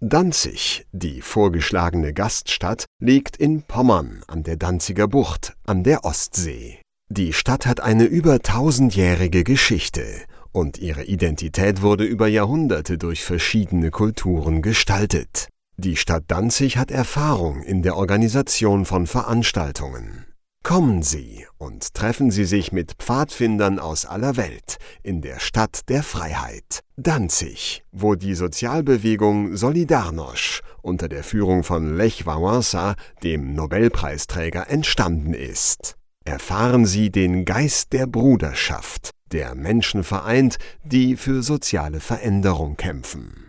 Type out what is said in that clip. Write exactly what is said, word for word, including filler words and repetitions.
Danzig, die vorgeschlagene Gaststadt, liegt in Pommern an der Danziger Bucht an der Ostsee. Die Stadt hat eine über tausendjährige Geschichte und ihre Identität wurde über Jahrhunderte durch verschiedene Kulturen gestaltet. Die Stadt Danzig hat Erfahrung in der Organisation von Veranstaltungen. Kommen Sie und treffen Sie sich mit Pfadfindern aus aller Welt in der Stadt der Freiheit. Danzig, wo die Sozialbewegung Solidarność unter der Führung von Lech Wałęsa, dem Nobelpreisträger, entstanden ist. Erfahren Sie den Geist der Bruderschaft, der Menschen vereint, die für soziale Veränderung kämpfen.